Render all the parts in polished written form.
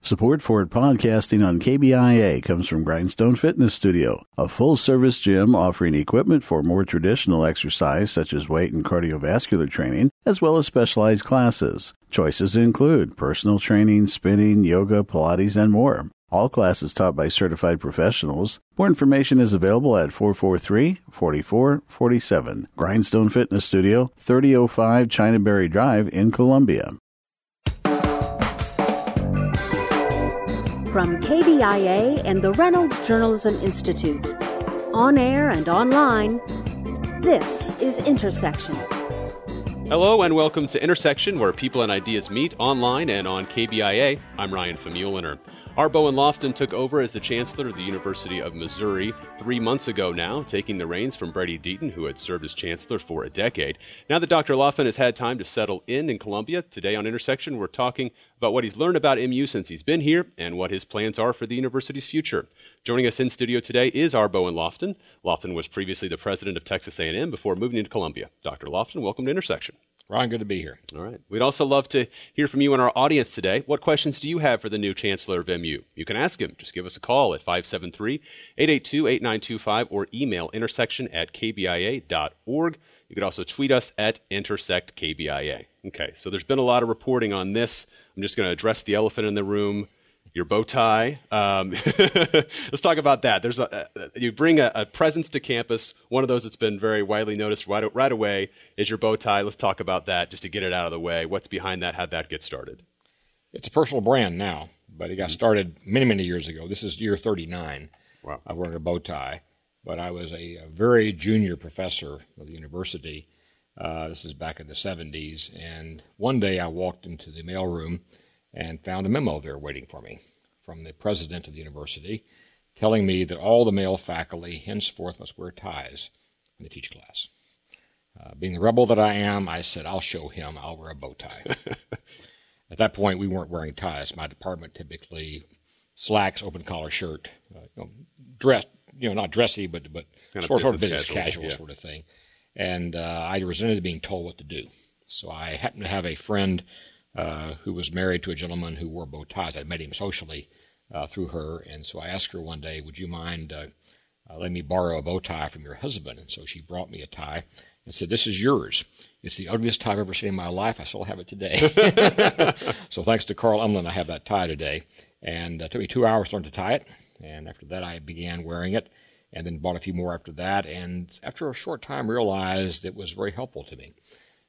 Support for podcasting on KBIA comes from Grindstone Fitness Studio, a full-service gym offering equipment for more traditional exercise such as weight and cardiovascular training, as well as specialized classes. Choices include personal training, spinning, yoga, Pilates, and more. All classes taught by certified professionals. More information is available at 443-4447. Grindstone Fitness Studio, 3005 Chinaberry Drive in Columbia. From KBIA and the Reynolds Journalism Institute, on air and online, this is Intersection. Hello and welcome to Intersection, where people and ideas meet online and on KBIA. I'm Ryan Famuliner. R. Bowen Lofton took over as the Chancellor of the University of Missouri 3 months ago now, taking the reins from Brady Deaton, who had served as Chancellor for a decade. Now that Dr. Lofton has had time to settle in Columbia, today on Intersection, we're talking about what he's learned about MU since he's been here and what his plans are for the university's future. Joining us in studio today is R. Bowen Lofton. Lofton was previously the president of Texas A&M before moving into Columbia. Dr. Lofton, welcome to Intersection. Ryan, good to be here. All right. We'd also love to hear from you and our audience today. What questions do you have for the new Chancellor of MU? You can ask him. Just give us a call at 573-882-8925 or email intersection@kbia.org. You could also tweet us at intersectkbia. Okay, so there's been a lot of reporting on this. I'm just going to address the elephant in the room. Your bow tie. Let's talk about that. You bring a presence to campus. One of those that's been very widely noticed right away is your bow tie. Let's talk about that just to get it out of the way. What's behind that? How'd that get started? It's a personal brand now, but it got started many, many years ago. This is year 39 Wow. of wearing a bow tie. But I was a very junior professor of the university. This is back in the 70s. And one day I walked into the mailroom and found a memo there waiting for me from the president of the university telling me that all the male faculty henceforth must wear ties when they teach class. Being the rebel that I am, I said, I'll show him, I'll wear a bow tie. At that point, we weren't wearing ties. My department typically slacks, open collar shirt, dress, not dressy, but sort of business casual sort of thing. And I resented being told what to do. So I happened to have a friend who was married to a gentleman who wore bow ties. I met him socially through her, and so I asked her one day, would you mind letting me borrow a bow tie from your husband? And so she brought me a tie and said, this is yours. It's the ugliest tie I've ever seen in my life. I still have it today. So thanks to Carl Umlin, I have that tie today. And it took me 2 hours to learn to tie it, and after that I began wearing it, and then bought a few more after that, and after a short time realized it was very helpful to me.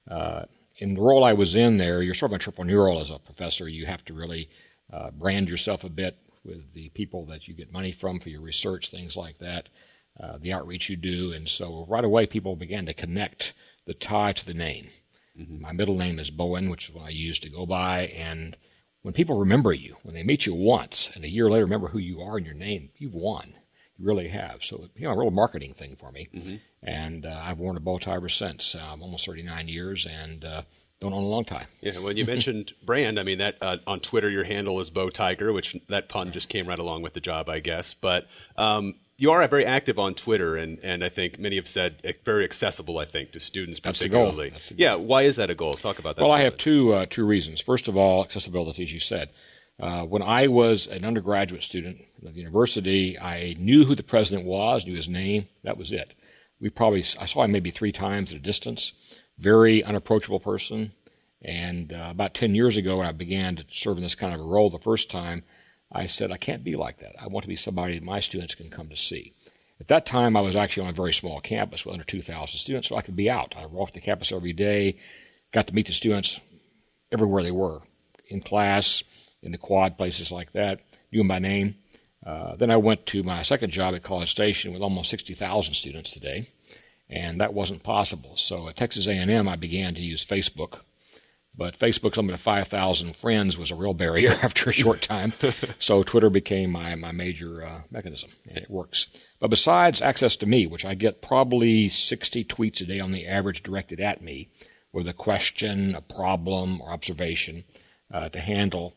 In the role I was in there, you're sort of entrepreneurial as a professor. You have to really brand yourself a bit with the people that you get money from for your research, things like that, the outreach you do. And so right away people began to connect the tie to the name. Mm-hmm. My middle name is Bowen, which is what I used to go by. And when people remember you, when they meet you once and a year later remember who you are and your name, you've won. You really have. So, a real marketing thing for me. Mm-hmm. And I've worn a bow tie ever since. Almost 39 years and don't own a long tie. Yeah, well, you mentioned brand. I mean, that on Twitter, your handle is Bow Tiger, which that pun just came right along with the job, I guess. But you are very active on Twitter, and I think many have said very accessible, I think, to students particularly. That's the goal. Yeah, why is that a goal? Talk about that. Well, I have two reasons. First of all, accessibility, as you said. When I was an undergraduate student at the university, I knew who the president was, knew his name. That was it. I saw him maybe 3 times at a distance. Very unapproachable person. And about 10 years ago, when I began to serve in this kind of a role the first time, I said, I can't be like that. I want to be somebody that my students can come to see. At that time, I was actually on a very small campus with under 2,000 students, so I could be out. I walked the campus every day, got to meet the students everywhere they were, in class, in the quad, places like that, knew them by name. Then I went to my second job at College Station with almost 60,000 students today, and that wasn't possible. So at Texas A&M, I began to use Facebook. But Facebook's limit of 5,000 friends was a real barrier after a short time. So Twitter became my major mechanism, and it works. But besides access to me, which I get probably 60 tweets a day on the average directed at me, with a question, a problem, or observation to handle,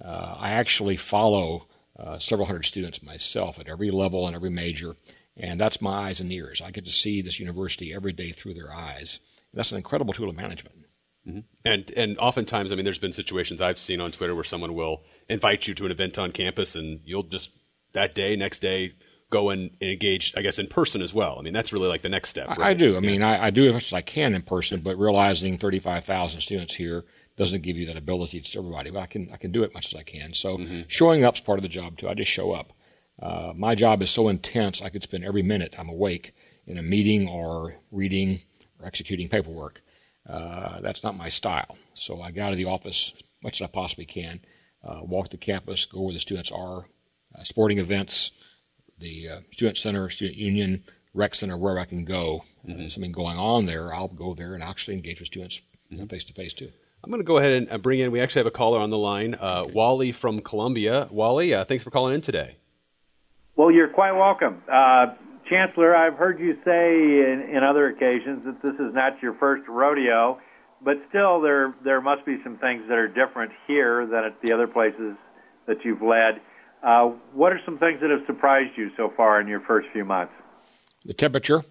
I actually follow several hundred students myself at every level and every major, and that's my eyes and ears. I get to see this university every day through their eyes. And that's an incredible tool of management. Mm-hmm. And oftentimes, I mean, there's been situations I've seen on Twitter where someone will invite you to an event on campus, and you'll just that day, next day, go and engage, I guess, in person as well. I mean, that's really like the next step. Right? I do. I mean, I do as much as I can in person, but realizing 35,000 students here doesn't give you that ability to everybody. But I can do it as much as I can. So showing up's part of the job too. I just show up. My job is so intense, I could spend every minute I'm awake in a meeting or reading or executing paperwork. That's not my style. So I get out of the office as much as I possibly can, walk the campus, go where the students are, sporting events, the student center, student union, rec center, wherever I can go. Something going on there, I'll go there and actually engage with students face-to-face too. I'm going to go ahead and bring in, we actually have a caller on the line, Wally from Columbia. Wally, thanks for calling in today. Well, you're quite welcome. Chancellor, I've heard you say in other occasions that this is not your first rodeo, but still there must be some things that are different here than at the other places that you've led. What are some things that have surprised you so far in your first few months? The temperature.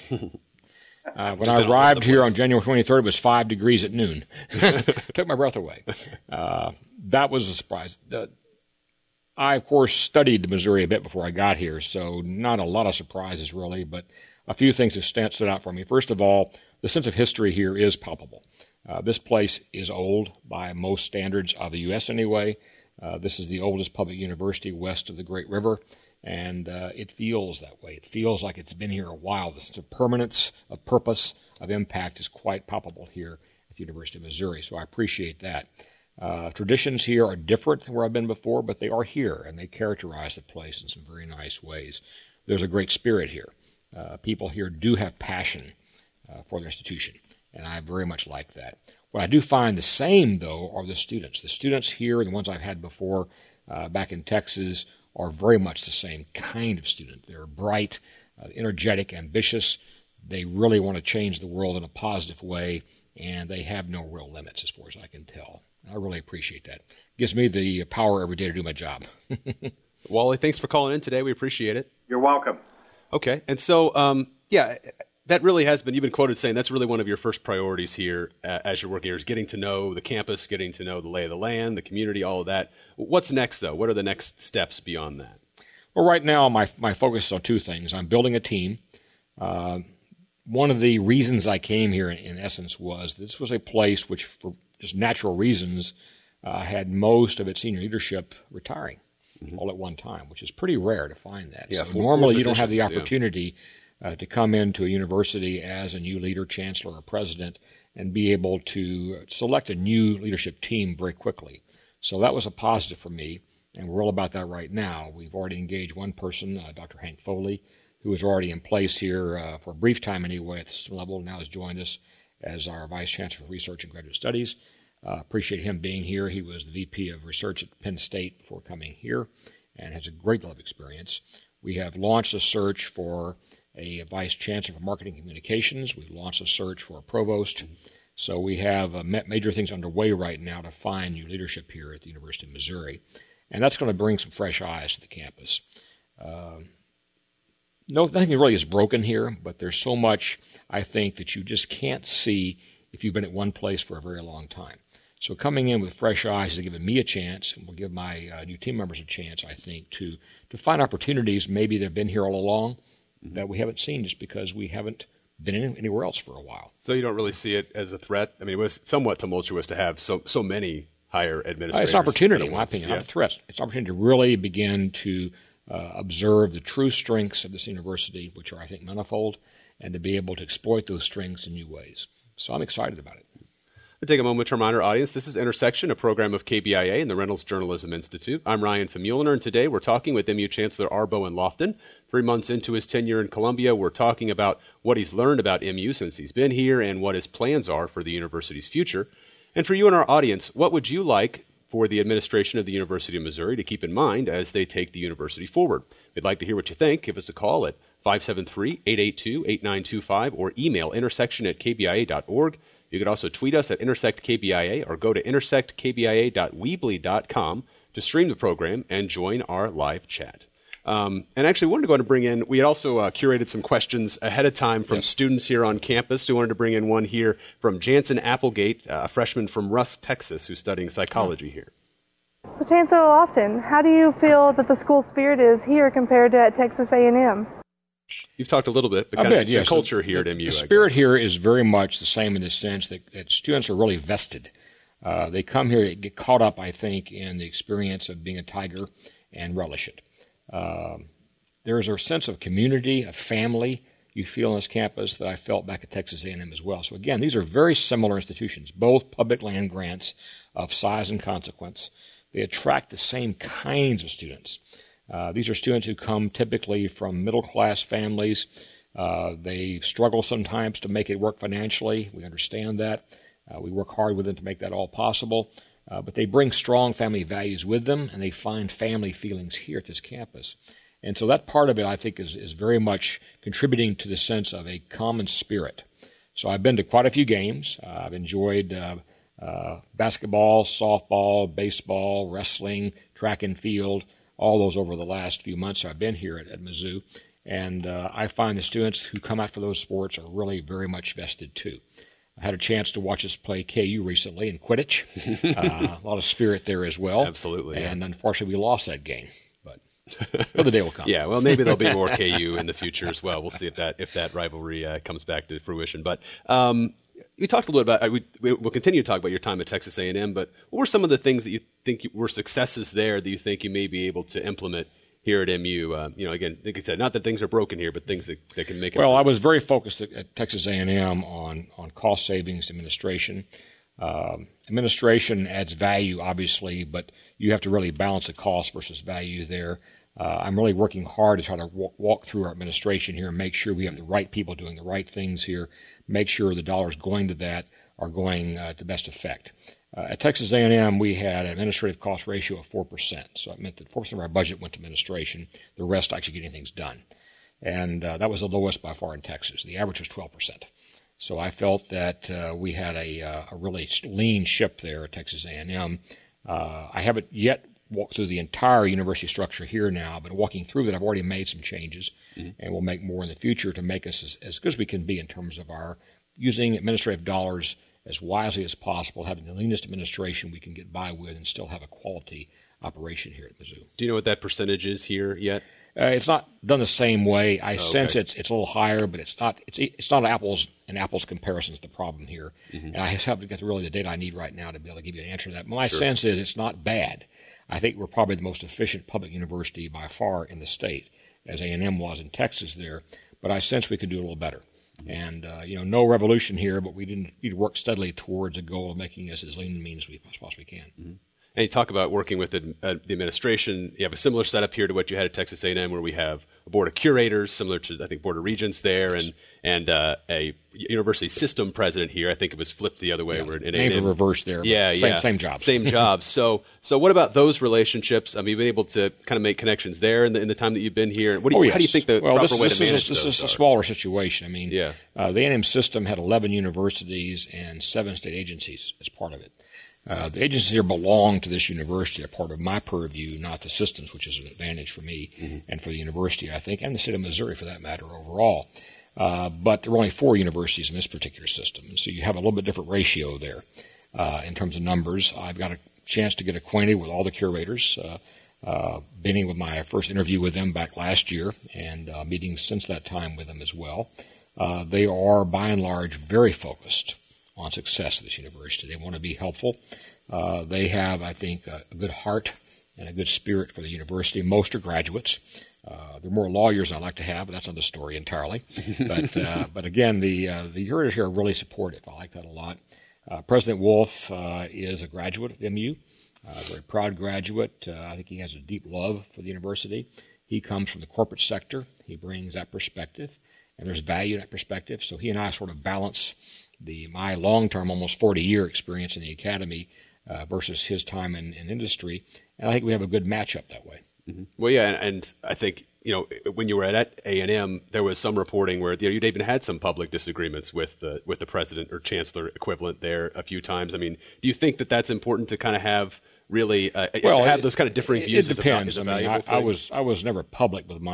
When I arrived here on January 23rd, it was 5 degrees at noon. Took my breath away. That was a surprise. I, of course, studied Missouri a bit before I got here, so not a lot of surprises, really, but a few things that stood out for me. First of all, the sense of history here is palpable. This place is old by most standards of the U.S. anyway. This is the oldest public university west of the Great River, and it feels that way. It feels like it's been here a while. The sense of permanence, of purpose, of impact is quite palpable here at the University of Missouri, so I appreciate that. Traditions here are different than where I've been before, but they are here, and they characterize the place in some very nice ways. There's a great spirit here. People here do have passion for their institution, and I very much like that. What I do find the same, though, are the students. The students here, the ones I've had before back in Texas, are very much the same kind of student. They're bright, energetic, ambitious. They really want to change the world in a positive way, and they have no real limits as far as I can tell. I really appreciate that. It gives me the power every day to do my job. Wally, thanks for calling in today. We appreciate it. You're welcome. Okay. And so, that really has been, you've been quoted saying that's really one of your first priorities here as you're working here is getting to know the campus, getting to know the lay of the land, the community, all of that. What's next, though? What are the next steps beyond that? Well, right now, my focus is on two things. I'm building a team. One of the reasons I came here, in essence, was this was a place which, for just natural reasons, had most of its senior leadership retiring all at one time, which is pretty rare to find that. Yeah, so normally you don't have the opportunity to come into a university as a new leader, chancellor, or president, and be able to select a new leadership team very quickly. So that was a positive for me, and we're all about that right now. We've already engaged one person, Dr. Hank Foley, who is already in place here for a brief time anyway at the system level, now has joined us as our Vice Chancellor for Research and Graduate Studies. Appreciate him being here. He was the VP of Research at Penn State before coming here and has a great deal of experience. We have launched a search for a Vice Chancellor for Marketing and Communications. We've launched a search for a Provost. So we have major things underway right now to find new leadership here at the University of Missouri. And that's going to bring some fresh eyes to the campus. Nothing really is broken here, but there's so much, I think, that you just can't see if you've been at one place for a very long time. So coming in with fresh eyes has given me a chance, and will give my new team members a chance, I think, to find opportunities maybe that have been here all along that we haven't seen just because we haven't been anywhere else for a while. So you don't really see it as a threat? I mean, it was somewhat tumultuous to have so many higher administrators. It's an opportunity, in my opinion, not a threat. It's an opportunity to really begin to observe the true strengths of this university, which are, I think, manifold, and to be able to exploit those strengths in new ways. So I'm excited about it. We'll take a moment to remind our audience this is Intersection, a program of KBIA and the Reynolds Journalism Institute. I'm Ryan Famuliner, and today we're talking with MU Chancellor R. Bowen Lofton. 3 months into his tenure in Columbia, we're talking about what he's learned about MU since he's been here and what his plans are for the university's future. And for you and our audience, what would you like for the administration of the University of Missouri to keep in mind as they take the university forward? We'd like to hear what you think. Give us a call at 573-882-8925 or email intersection@kbia.org. You could also tweet us at IntersectKBIA or go to intersectkbia.weebly.com to stream the program and join our live chat. And actually, wanted to go ahead and bring in, we had also curated some questions ahead of time from students here on campus. We wanted to bring in one here from Jansen Applegate, a freshman from Rusk, Texas, who's studying psychology here. So Chancellor Lofton, how do you feel that the school spirit is here compared to at Texas A&M? You've talked a little bit, but the culture here at MU. The spirit here is very much the same in the sense that students are really vested. They come here to get caught up, I think, in the experience of being a Tiger and relish it. There's a sense of community, of family you feel on this campus that I felt back at Texas A&M as well. So again, these are very similar institutions, both public land grants of size and consequence. They attract the same kinds of students. These are students who come typically from middle-class families. They struggle sometimes to make it work financially. We understand that. We work hard with them to make that all possible. But they bring strong family values with them, and they find family feelings here at this campus. And so that part of it, I think, is very much contributing to the sense of a common spirit. So I've been to quite a few games. I've enjoyed basketball, softball, baseball, wrestling, track and field, all those over the last few months I've been here at Mizzou. And I find the students who come out for those sports are really very much vested, too. I had a chance to watch us play KU recently in Quidditch. A lot of spirit there as well. Absolutely. And unfortunately, we lost that game. But the day will come. Yeah, well, maybe there'll be more KU in the future as well. We'll see if that rivalry comes back to fruition. But you talked a little about. We'll continue to talk about your time at Texas A&M. But what were some of the things that you think were successes there that you think you may be able to implement here at MU? Again, like I said, not that things are broken here, but things that can make it. Well, I was very focused at Texas A&M on cost savings administration. Administration adds value, obviously, but you have to really balance the cost versus value there. I'm really working hard to try to walk through our administration here and make sure we have the right people doing the right things here, make sure the dollars going to that are going to best effect. At Texas A&M, we had an administrative cost ratio of 4%, so it meant that 4% of our budget went to administration, the rest actually getting things done. And that was the lowest by far in Texas. The average was 12%. So I felt that we had a really lean ship there at Texas A&M. I haven't yet walked through the entire university structure here now, but walking through that, I've already made some changes, and we'll make more in the future to make us as good as we can be in terms of our using administrative dollars as wisely as possible, having the leanest administration we can get by with, and still have a quality operation here at Mizzou. Do you know what that percentage is here yet? It's not done the same way. I sense it's a little higher, but it's not apples and apples comparisons the problem here. And I haven't got really the data I need right now to be able to give you an answer to that. My sense is it's not bad. I think we're probably the most efficient public university by far in the state, as A&M was in Texas there. But I sense we could do a little better. And no revolution here, but we need to work steadily towards a goal of making us as lean and mean as we possibly can. And you talk about working with the administration. You have a similar setup here to what you had at Texas A&M, where we have a board of curators, similar to, I think, Board of Regents there, and a university system president here. I think it was flipped the other way. Yeah, where in maybe A&M, reversed there. Same job. Same job. So what about those relationships? I mean, you've been able to kind of make connections there in the time that you've been here. How do you think the proper way to manage those This is a smaller situation. I mean, the A&M system had 11 universities and 7 state agencies as part of it. The agencies here belong to this university, are part of my purview, not the systems, which is an advantage for me and for the university, I think, and the state of Missouri, for that matter, overall. But there are only 4 universities in this particular system, and so you have a little bit different ratio there in terms of numbers. I've got a chance to get acquainted with all the curators, beginning with my first interview with them back last year, and meetings since that time with them as well. They are, by and large, very focused on success of this university. They want to be helpful. They have, I think, a good heart and a good spirit for the university. Most are graduates. There are more lawyers than I'd like to have, but that's another story entirely. But again, the curators here are really supportive. I like that a lot. President Wolf is a graduate of MU, a very proud graduate. I think he has a deep love for the university. He comes from the corporate sector. He brings that perspective, and there's value in that perspective. So he and I sort of balance my long-term, almost 40-year experience in the academy versus his time in industry, and I think we have a good matchup that way. Well, yeah, and I think when you were at A&M, there was some reporting where you'd even had some public disagreements with the president or chancellor equivalent there a few times. I mean, do you think that that's important to kind of have really to have those kind of differing views? It depends. I was never public with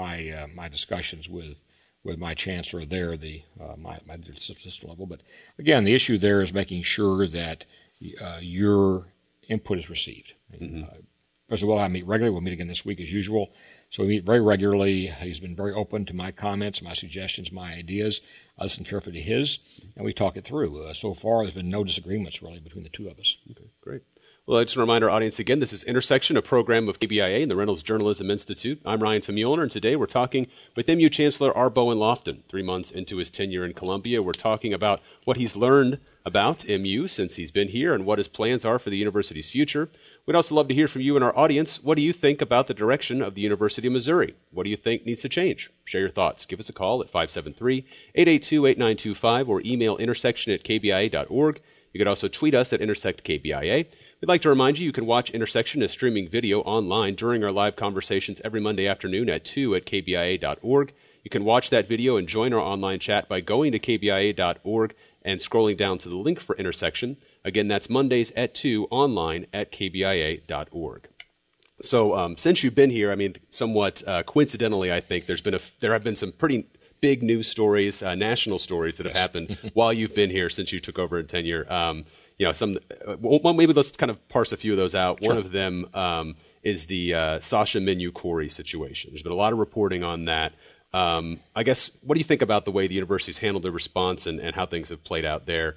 my discussions with my chancellor there, my assistant level. But again, the issue there is making sure that you're input is received. President Will and I meet regularly. We'll meet again this week as usual. So we meet very regularly. He's been very open to my comments, my suggestions, my ideas. I listen carefully to his, and we talk it through. So far, there's been no disagreements, really, between the two of us. Okay, great. Well, I just remind our audience again, this is Intersection, a program of KBIA and the Reynolds Journalism Institute. I'm Ryan Famulner, and today we're talking with MU Chancellor R. Bowen Lofton. 3 months into his tenure in Columbia, we're talking about what he's learned about MU since he's been here and what his plans are for the university's future. We'd also love to hear from you and our audience. What do you think about the direction of the University of Missouri? What do you think needs to change? Share your thoughts. Give us a call at 573-882-8925 or email intersection@kbia.org. You could also tweet us at IntersectKBIA. We'd like to remind you can watch Intersection as streaming video online during our live conversations every Monday afternoon at 2 at kbia.org. You can watch that video and join our online chat by going to kbia.org and scrolling down to the link for Intersection. Again, that's Mondays at 2 online at kbia.org. So since you've been here, I mean, somewhat coincidentally, I think there have been some pretty big news stories, national stories that have happened while you've been here since you took over in tenure. Maybe let's kind of parse a few of those out. Sure. One of them is the Sasha Menu-Corey situation. There's been a lot of reporting on that. I guess, what do you think about the way the university's handled the response and how things have played out there?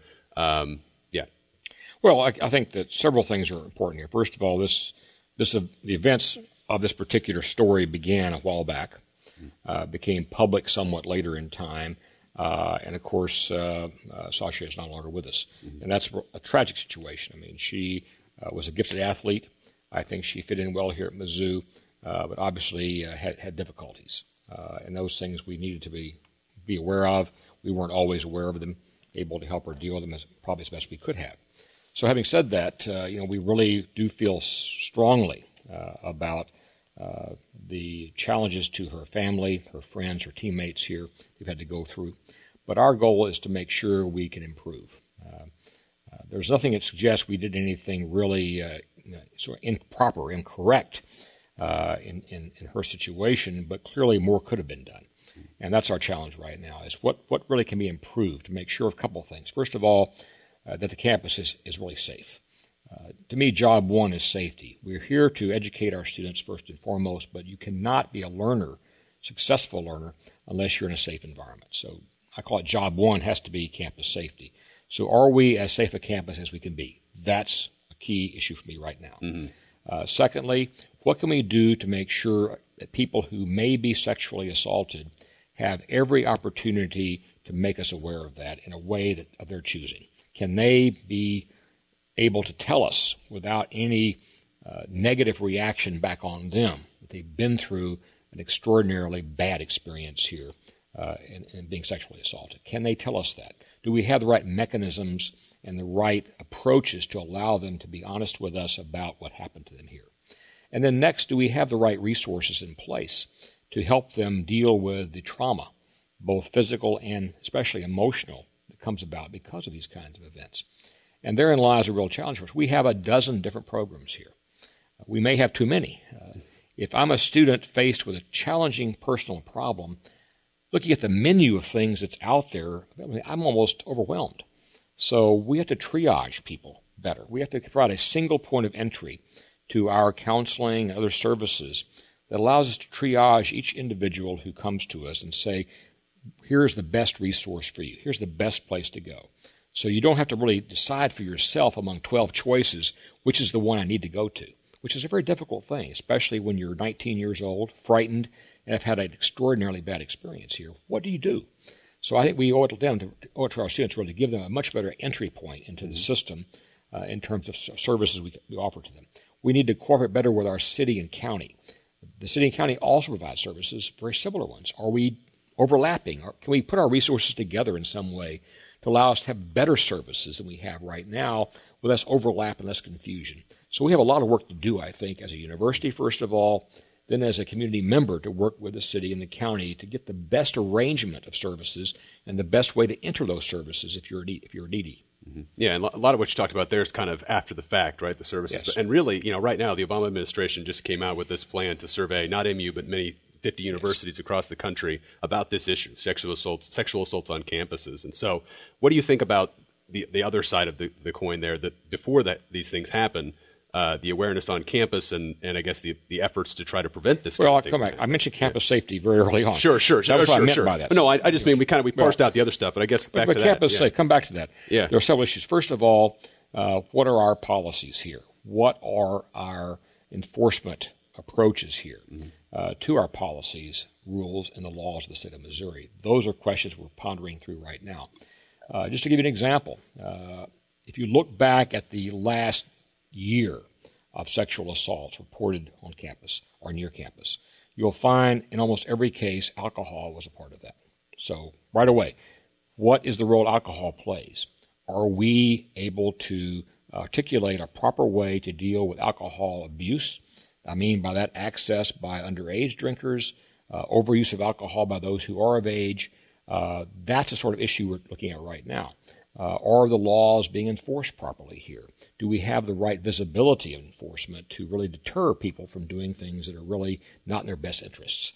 Well, I think that several things are important here. First of all, the events of this particular story began a while back, became public somewhat later in time, and of course, Sasha is no longer with us, and that's a tragic situation. I mean, she was a gifted athlete. I think she fit in well here at Mizzou, but obviously had difficulties, and those things we needed to be aware of. We weren't always aware of them, able to help her deal with them probably as best we could have. So having said that, we really do feel strongly about the challenges to her family, her friends, her teammates here we've had to go through. But our goal is to make sure we can improve. There's nothing that suggests we did anything really sort of improper, incorrect in her situation, but clearly more could have been done. And that's our challenge right now, is what really can be improved to make sure of a couple of things. First of all, that the campus is really safe. To me, job one is safety. We're here to educate our students first and foremost, but you cannot be a learner, successful learner, unless you're in a safe environment. So I call it job one has to be campus safety. So are we as safe a campus as we can be? That's a key issue for me right now. Secondly, what can we do to make sure that people who may be sexually assaulted have every opportunity to make us aware of that in a way that of their choosing? Can they be able to tell us without any negative reaction back on them that they've been through an extraordinarily bad experience here in being sexually assaulted? Can they tell us that? Do we have the right mechanisms and the right approaches to allow them to be honest with us about what happened to them here? And then next, do we have the right resources in place to help them deal with the trauma, both physical and especially emotional, that comes about because of these kinds of events? And therein lies a real challenge for us. We have a dozen different programs here. We may have too many. If I'm a student faced with a challenging personal problem, looking at the menu of things that's out there, I'm almost overwhelmed. So we have to triage people better. We have to provide a single point of entry to our counseling and other services that allows us to triage each individual who comes to us and say, here's the best resource for you. Here's the best place to go. So you don't have to really decide for yourself among 12 choices which is the one I need to go to, which is a very difficult thing, especially when you're 19 years old, frightened, and have had an extraordinarily bad experience here. What do you do? So I think we owe it to our students really to give them a much better entry point into the system in terms of services we offer to them. We need to cooperate better with our city and county. The city and county also provide services, very similar ones. Are we overlapping? Or can we put our resources together in some way to allow us to have better services than we have right now with less overlap and less confusion? So we have a lot of work to do, I think, as a university, first of all, then as a community member to work with the city and the county to get the best arrangement of services and the best way to enter those services if you're needy. Mm-hmm. Yeah, and a lot of what you talked about there is kind of after the fact, right, the services. Yes. And really, right now, the Obama administration just came out with this plan to survey, not MU, but many 50 universities across the country about this issue, sexual assaults on campuses. And so what do you think about the other side of the coin there, that before these things happen, the awareness on campus and I guess the efforts to try to prevent this. Well, I'll come back. I mentioned campus safety very early on. Sure. That's what I meant by that. No, I just mean we parsed out the other stuff, but I guess back to that. Campus safe, come back to that. Yeah. There are several issues. First of all, what are our policies here? What are our enforcement approaches here to our policies, rules, and the laws of the state of Missouri? Those are questions we're pondering through right now. Just to give you an example, if you look back at the last year of sexual assaults reported on campus or near campus, you'll find in almost every case alcohol was a part of that. So right away, what is the role alcohol plays? Are we able to articulate a proper way to deal with alcohol abuse? I mean by that access by underage drinkers, overuse of alcohol by those who are of age. That's the sort of issue we're looking at right now. Are the laws being enforced properly here? Do we have the right visibility of enforcement to really deter people from doing things that are really not in their best interests?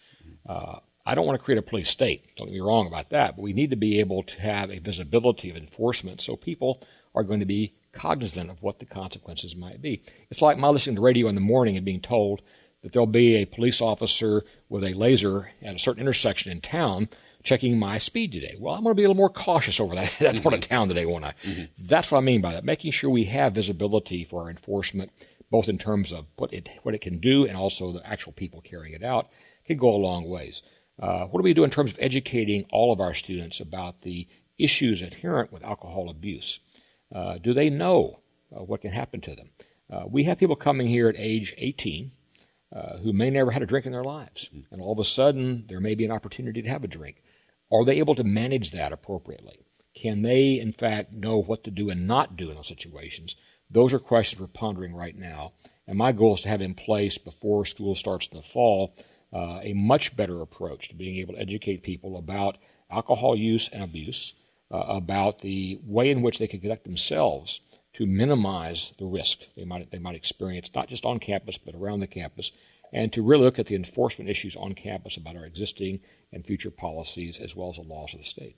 I don't want to create a police state. Don't get me wrong about that. But we need to be able to have a visibility of enforcement so people are going to be cognizant of what the consequences might be. It's like my listening to radio in the morning and being told that there'll be a police officer with a laser at a certain intersection in town checking my speed today. Well, I'm going to be a little more cautious over that part of town today, won't I? That's what I mean by that, making sure we have visibility for our enforcement, both in terms of what it can do and also the actual people carrying it out, can go a long ways. What do we do in terms of educating all of our students about the issues inherent with alcohol abuse? Do they know what can happen to them? We have people coming here at age 18 who may never had a drink in their lives, and all of a sudden there may be an opportunity to have a drink. Are they able to manage that appropriately? Can they, in fact, know what to do and not do in those situations? Those are questions we're pondering right now, and my goal is to have in place before school starts in the fall a much better approach to being able to educate people about alcohol use and abuse, about the way in which they can conduct themselves to minimize the risk they might experience, not just on campus but around the campus, and to really look at the enforcement issues on campus about our existing and future policies as well as the laws of the state.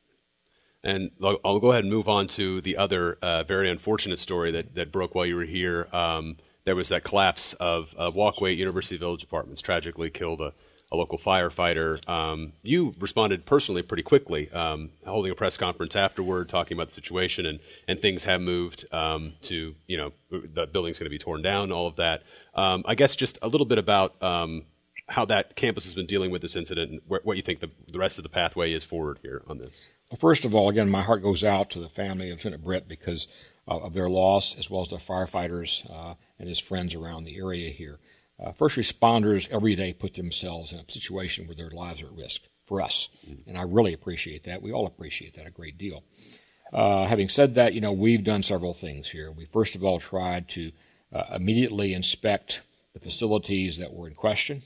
And I'll go ahead and move on to the other very unfortunate story that broke while you were here. There was that collapse of Walkway at University Village Apartments, tragically killed a local firefighter. You responded personally pretty quickly, holding a press conference afterward, talking about the situation, and things have moved to, the building's going to be torn down, all of that. I guess just a little bit about how that campus has been dealing with this incident and what you think the rest of the pathway is forward here on this. Well, first of all, again, my heart goes out to the family of Lieutenant Britt because of their loss, as well as the firefighters and his friends around the area here. First responders every day put themselves in a situation where their lives are at risk for us, and I really appreciate that. We all appreciate that a great deal. Having said that, we've done several things here. We first of all tried to immediately inspect the facilities that were in question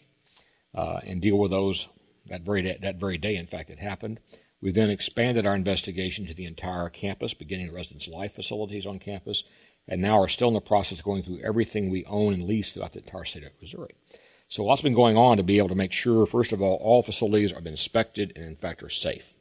and deal with those that very day. In fact, it happened. We then expanded our investigation to the entire campus, beginning the residence life facilities on campus, and now are still in the process of going through everything we own and lease throughout the entire state of Missouri. So lots been going on to be able to make sure, first of all facilities are been inspected and, in fact, are safe.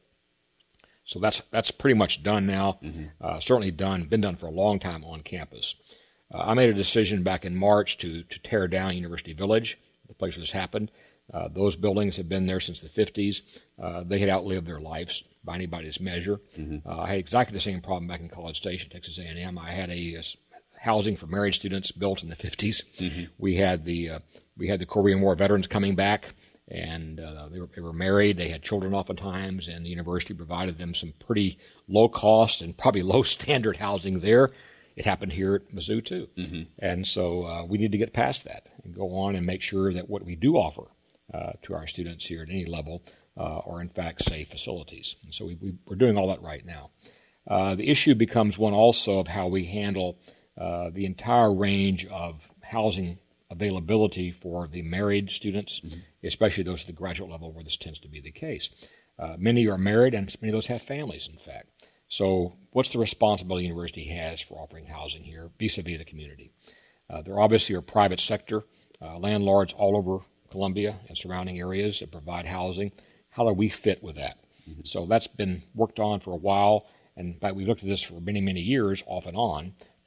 So that's pretty much done now, certainly been done for a long time on campus. I made a decision back in March to tear down University Village, the place where this happened. Those buildings have been there since the 50s. They had outlived their lives by anybody's measure. I had exactly the same problem back in College Station, Texas A&M. I had a housing for married students built in the 50s. We had the Korean War veterans coming back, and they were married. They had children oftentimes, and the university provided them some pretty low-cost and probably low-standard housing there. It happened here at Mizzou, too. And so we need to get past that and go on and make sure that what we do offer to our students here at any level are, in fact, safe facilities. And so we're doing all that right now. The issue becomes one also of how we handle the entire range of housing availability for the married students, especially those at the graduate level where this tends to be the case. Many are married, and many of those have families, in fact. So what's the responsibility the university has for offering housing here vis-a-vis the community? There obviously are private sector landlords all over Columbia and surrounding areas that provide housing. How do we fit with that? So that's been worked on for a while, and in fact, we looked at this for many, many years off and on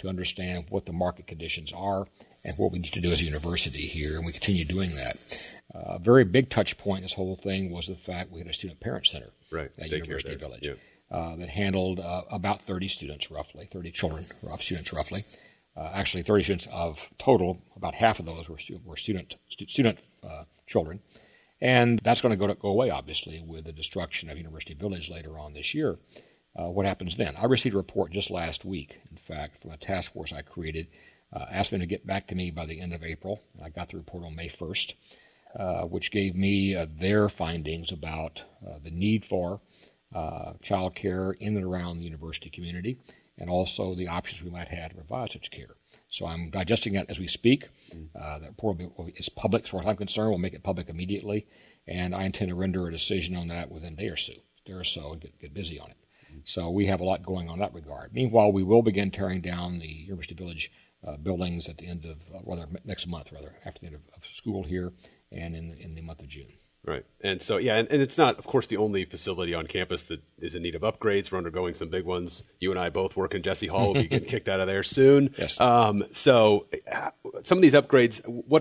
to understand what the market conditions are and what we need to do as a university here, and we continue doing that. A very big touch point in this whole thing was the fact we had a student parent center at University Village that handled about 30 students roughly, 30 children, students roughly. Actually, 30 students of total, about half of those were student children. And that's going to go away, obviously, with the destruction of University Village later on this year. What happens then? I received a report just last week, in fact, from a task force I created, asked them to get back to me by the end of April. I got the report on May 1st, which gave me their findings about the need for child care in and around the university community, and also the options we might have to provide such care. So I'm digesting that as we speak. That report is public, as far as I'm concerned. We'll make it public immediately, and I intend to render a decision on that within a day or so, and get busy on it. So we have a lot going on in that regard. Meanwhile, we will begin tearing down the University Village buildings at the end of, next month, after the end of school here, and in the month of June. Right. And so, and it's not, of course, the only facility on campus that is in need of upgrades. We're undergoing some big ones. You and I both work in Jesse Hall. We'll be getting kicked out of there soon. Yes. So some of these upgrades,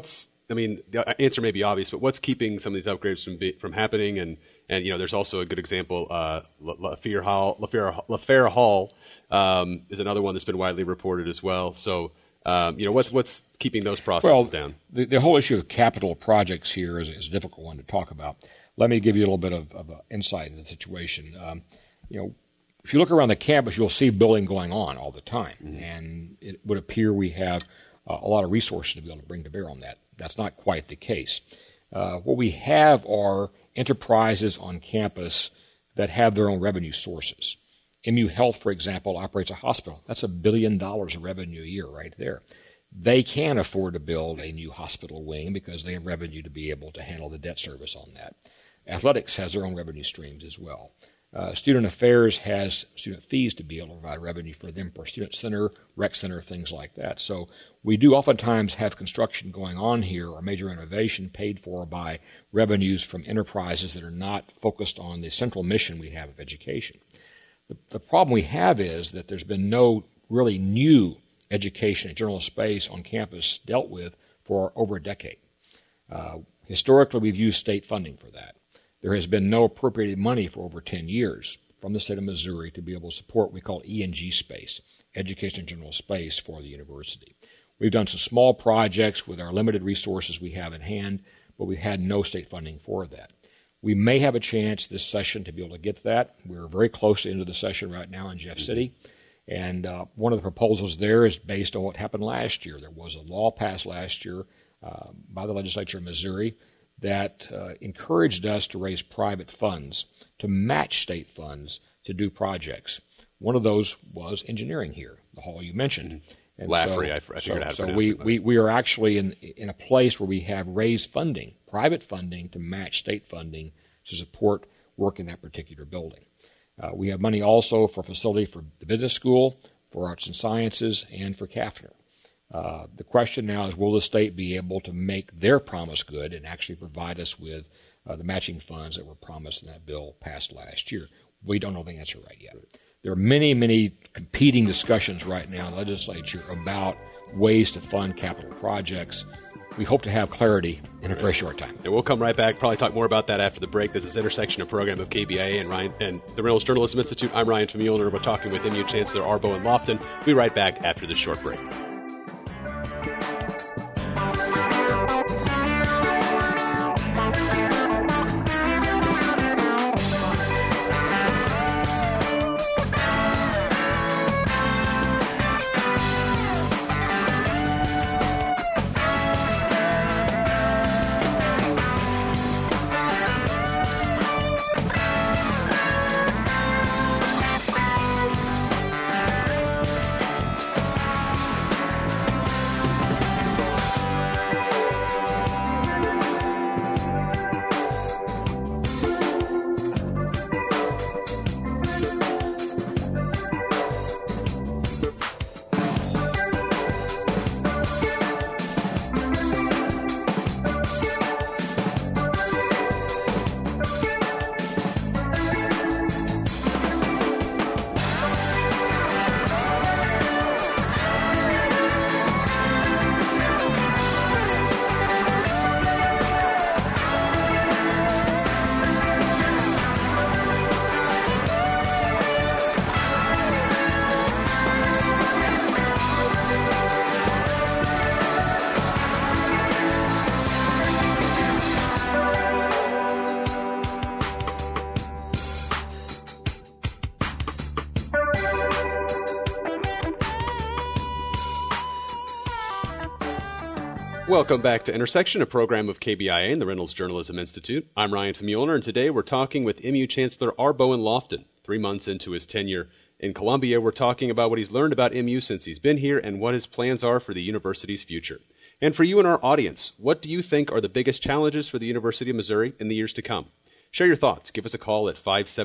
the answer may be obvious, but what's keeping some of these upgrades from happening? And there's also a good example, LaFair Hall is another one that's been widely reported as well. So, what's keeping those processes down? The whole issue of capital projects here is a difficult one to talk about. Let me give you a little bit of insight into the situation. If you look around the campus, you'll see building going on all the time, and it would appear we have a lot of resources to be able to bring to bear on that. That's not quite the case. What we have are enterprises on campus that have their own revenue sources. MU Health, for example, operates a hospital. That's $1 billion of revenue a year right there. They can afford to build a new hospital wing because they have revenue to be able to handle the debt service on that. Athletics has their own revenue streams as well. Student Affairs has student fees to be able to provide revenue for them for student center, rec center, things like that. So we do oftentimes have construction going on here or major renovation paid for by revenues from enterprises that are not focused on the central mission we have of education. The problem we have is that there's been no really new education and journal space on campus dealt with for over a decade. Historically, we've used state funding for that. There has been no appropriated money for over 10 years from the state of Missouri to be able to support what we call E&G space, education and general space for the university. We've done some small projects with our limited resources we have in hand, but we've had no state funding for that. We may have a chance this session to be able to get that. We're very close into the session right now in Jeff City, and one of the proposals there is based on what happened last year. There was a law passed last year by the legislature of Missouri that encouraged us to raise private funds to match state funds to do projects. One of those was engineering here, the hall you mentioned. And Lafferty, I figured out how to pronounce it. We are actually in a place where we have raised funding, private funding, to match state funding to support work in that particular building. We have money also for a facility for the business school, for arts and sciences, and for Kaffner. The question now is, will the state be able to make their promise good and actually provide us with the matching funds that were promised in that bill passed last year? We don't know the answer right yet. There are many, many competing discussions right now in the legislature about ways to fund capital projects. We hope to have clarity in a very short time. And we'll come right back, probably talk more about that after the break. This is Intersection, a program of KBIA and the Reynolds Journalism Institute. I'm Ryan Famulner. We're talking with MU Chancellor Arbo and Lofton. We'll be right back after this short break. Welcome back to Intersection, a program of KBIA and the Reynolds Journalism Institute. I'm Ryan Famulner, and today we're talking with MU Chancellor R. Bowen Lofton. 3 months into his tenure in Columbia, we're talking about what he's learned about MU since he's been here and what his plans are for the university's future. And for you and our audience, what do you think are the biggest challenges for the University of Missouri in the years to come? Share your thoughts. Give us a call at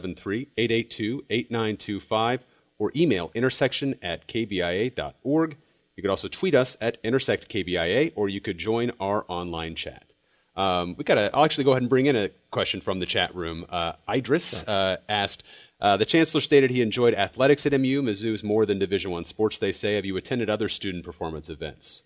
573-882-8925 or email intersection@kbia.org. You could also tweet us at IntersectKBIA, or you could join our online chat. I'll actually go ahead and bring in a question from the chat room. Idris asked, the Chancellor stated he enjoyed athletics at MU. Mizzou's more than Division I sports, they say. Have you attended other student performance events?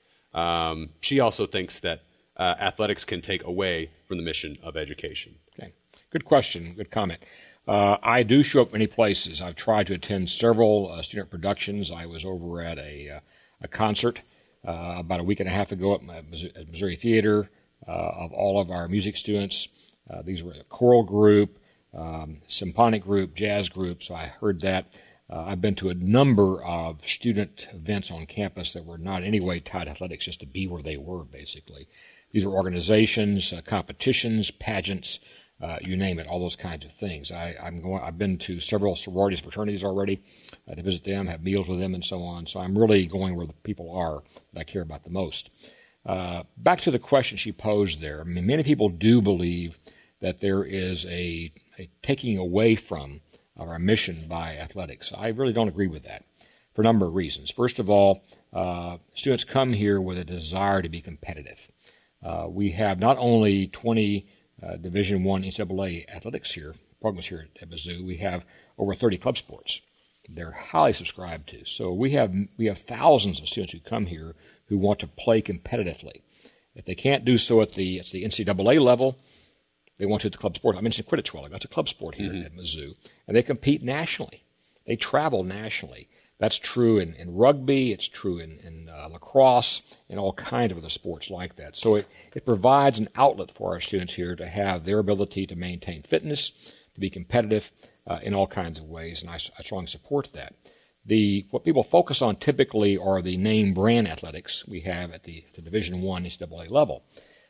She also thinks that athletics can take away from the mission of education. Okay. Good question. Good comment. I do show up many places. I've tried to attend several student productions. I was over at a concert about a week and a half ago at Missouri Theater of all of our music students. These were a choral group, symphonic group, jazz group, so I heard that. I've been to a number of student events on campus that were not in any way tied to athletics, just to be where they were, basically. These are organizations, competitions, pageants, you name it, all those kinds of things. I've been to several sororities, fraternities already to visit them, have meals with them, and so on. So I'm really going where the people are that I care about the most. Back to the question she posed there. I mean, many people do believe that there is a taking away from our mission by athletics. I really don't agree with that for a number of reasons. First of all, students come here with a desire to be competitive. We have not only 20 Division I NCAA athletics programs here at Mizzou. We have over 30 club sports. They're highly subscribed to. So we have thousands of students who come here who want to play competitively. If they can't do so at the NCAA level, they want to at the club sport. I mentioned Quidditch a while ago. That's a club sport here at Mizzou. And they compete nationally. They travel nationally. That's true in rugby. It's true in lacrosse and all kinds of other sports like that. So it provides an outlet for our students here to have their ability to maintain fitness, to be competitive in all kinds of ways, and I strongly support that. What people focus on typically are the name brand athletics we have at the Division I NCAA level.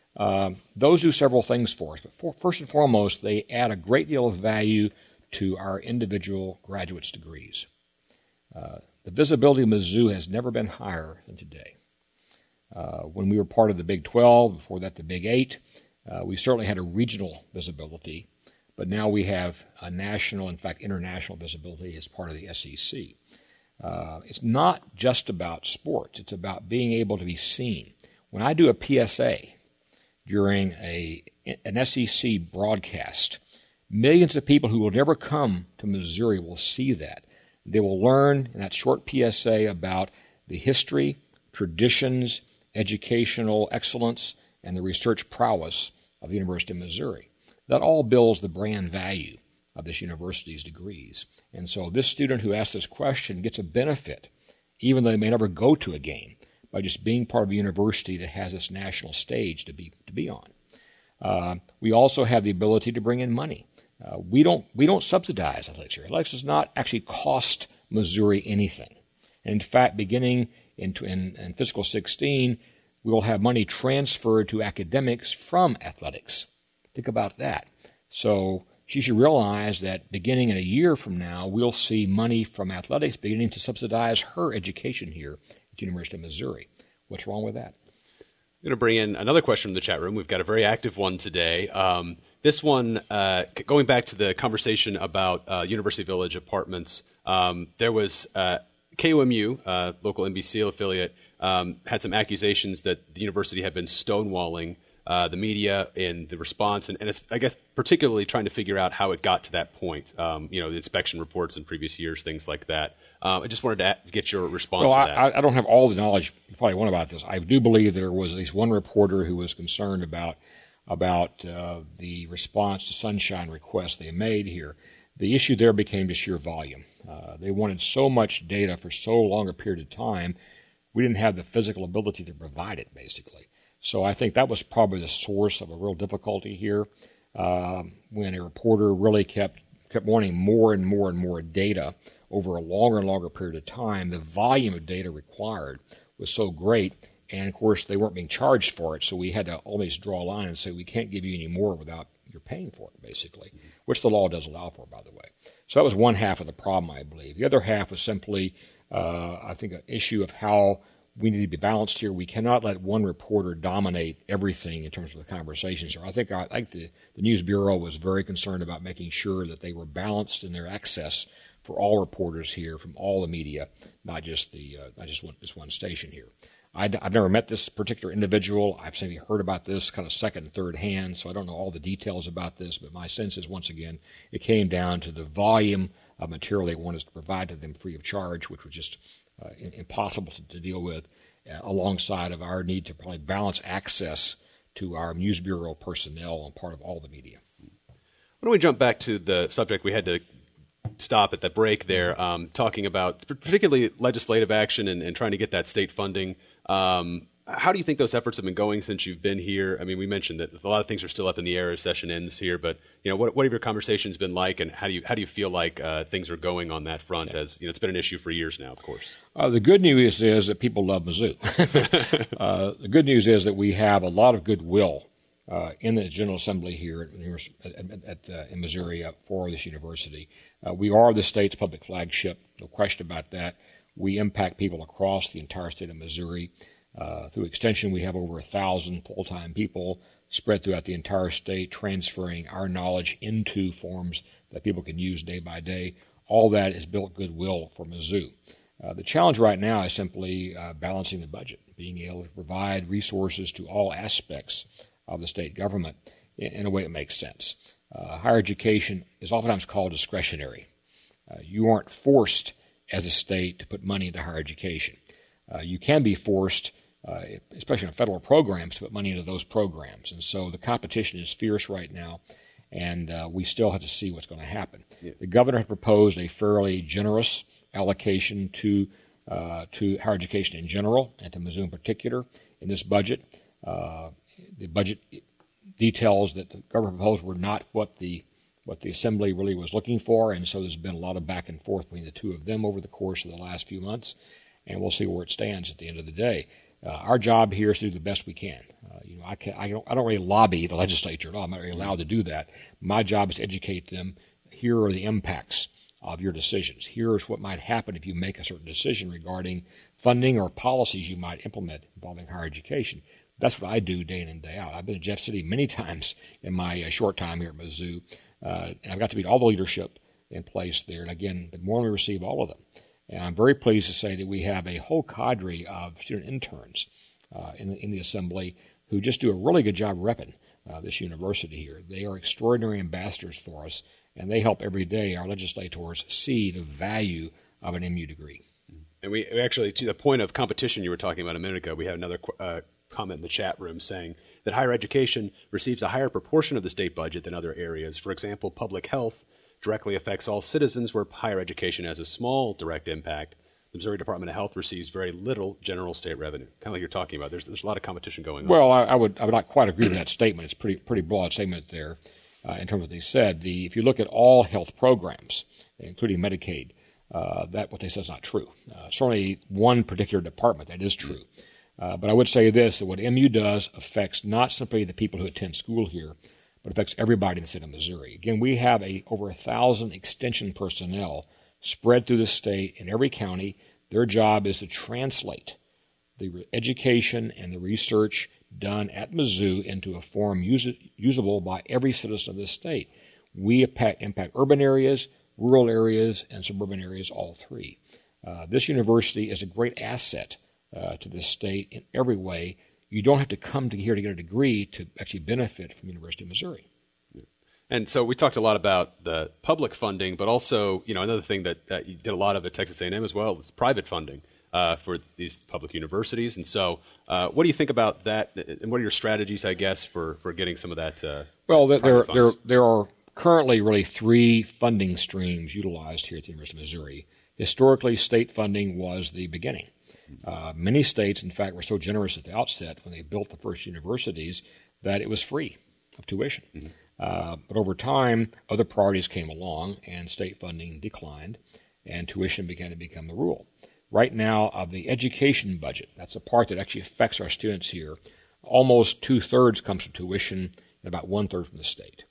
Those do several things for us, but first and foremost, they add a great deal of value to our individual graduates' degrees. The visibility of Mizzou has never been higher than today. When we were part of the Big 12, before that the Big 8, we certainly had a regional visibility, but now we have a national, in fact international visibility as part of the SEC. It's not just about sports. It's about being able to be seen. When I do a PSA during an SEC broadcast, millions of people who will never come to Missouri will see that. They will learn in that short PSA about the history, traditions, educational excellence, and the research prowess of the University of Missouri. That all builds the brand value of this university's degrees. And so this student who asked this question gets a benefit, even though they may never go to a game, by just being part of a university that has this national stage to be on. We also have the ability to bring in money. We don't subsidize athletics here. Athletics does not actually cost Missouri anything. And in fact, beginning in fiscal 16, we will have money transferred to academics from athletics. Think about that. So she should realize that beginning in a year from now, we'll see money from athletics beginning to subsidize her education here at the University of Missouri. What's wrong with that? I'm going to bring in another question from the chat room. We've got a very active one today. This one, going back to the conversation about University Village apartments, there was KUMU, local NBC affiliate, had some accusations that the university had been stonewalling the media in the response, and it's, I guess, particularly trying to figure out how it got to that point. The inspection reports in previous years, things like that. I just wanted to get your response to that. I don't have all the knowledge you probably want about this. I do believe there was at least one reporter who was concerned about the response to sunshine requests they made here. The issue there became the sheer volume. They wanted so much data for so long a period of time, we didn't have the physical ability to provide it, basically. So I think that was probably the source of a real difficulty here, when a reporter really kept wanting more and more and more data over a longer and longer period of time. The volume of data required was so great, And, of course, they weren't being charged for it, so we had to always draw a line and say we can't give you any more without you're paying for it, basically, which the law does allow for, by the way. So that was one half of the problem, I believe. The other half was simply, I think, an issue of how we need to be balanced here. We cannot let one reporter dominate everything in terms of the conversations here. I think the News Bureau was very concerned about making sure that they were balanced in their access for all reporters here from all the media, not just this one station here. I've never met this particular individual. I've simply heard about this kind of second and third hand, so I don't know all the details about this, but my sense is, once again, it came down to the volume of material they wanted us to provide to them free of charge, which was just impossible to deal with, alongside of our need to probably balance access to our News Bureau personnel on part of all the media. Why don't we jump back to the subject we had to stop at the break there, talking about particularly legislative action and trying to get that state funding. How do you think those efforts have been going since you've been here? I mean, we mentioned that a lot of things are still up in the air as session ends here, but what have your conversations been like, and how do you feel like things are going on that front? As it's been an issue for years now, of course. The good news is that people love Mizzou. The good news is that we have a lot of goodwill in the General Assembly here in Missouri for this university. We are the state's public flagship, no question about that. We impact people across the entire state of Missouri. Through extension, we have over 1,000 full-time people spread throughout the entire state, transferring our knowledge into forms that people can use day by day. All that has built goodwill for Mizzou. The challenge right now is simply balancing the budget, being able to provide resources to all aspects of the state government in a way that makes sense. Higher education is oftentimes called discretionary. You aren't forced as a state to put money into higher education. You can be forced, especially on federal programs, to put money into those programs. And so the competition is fierce right now, and we still have to see what's going to happen. Yeah. The governor has proposed a fairly generous allocation to higher education in general and to Mizzou in particular in this budget. The budget details that the government proposed were not what the Assembly really was looking for, and so there's been a lot of back and forth between the two of them over the course of the last few months, and we'll see where it stands at the end of the day. Our job here is to do the best we can. I don't really lobby the legislature at all. I'm not really allowed to do that. My job is to educate them. Here are the impacts of your decisions. Here's what might happen if you make a certain decision regarding funding or policies you might implement involving higher education. That's what I do day in and day out. I've been to Jeff City many times in my short time here at Mizzou, and I've got to meet all the leadership in place there. And again, been warmly receive all of them. And I'm very pleased to say that we have a whole cadre of student interns in the Assembly who just do a really good job repping this university here. They are extraordinary ambassadors for us, and they help every day our legislators see the value of an MU degree. And we actually, to the point of competition you were talking about a minute ago, we have another comment in the chat room saying that higher education receives a higher proportion of the state budget than other areas. For example, public health directly affects all citizens, where higher education has a small direct impact. The Missouri Department of Health receives very little general state revenue. Kind of like you're talking about. There's a lot of competition going on. Well, I would not quite agree with that statement. It's pretty broad statement there in terms of what they said. If you look at all health programs, including Medicaid, that what they said is not true. Certainly one particular department, that is true. But I would say this, that what MU does affects not simply the people who attend school here, but affects everybody in the state of Missouri. Again, we have over 1,000 extension personnel spread through the state in every county. Their job is to translate the education and the research done at Mizzou into a form usable by every citizen of this state. We impact urban areas, rural areas, and suburban areas, all three. This university is a great asset to this state in every way. You don't have to come to here to get a degree to actually benefit from the University of Missouri. And so we talked a lot about the public funding, but also, another thing that you did a lot of at Texas A&M as well is private funding for these public universities. And so what do you think about that, and what are your strategies, I guess, for getting some of that Well, there are currently really three funding streams utilized here at the University of Missouri. Historically, state funding was the beginning. Many states, in fact, were so generous at the outset when they built the first universities that it was free of tuition. Mm-hmm. But over time, other priorities came along and state funding declined and tuition began to become the rule. right now of the education budget, that's the part that actually affects our students here, almost 2/3 comes from tuition and about 1/3 from the state.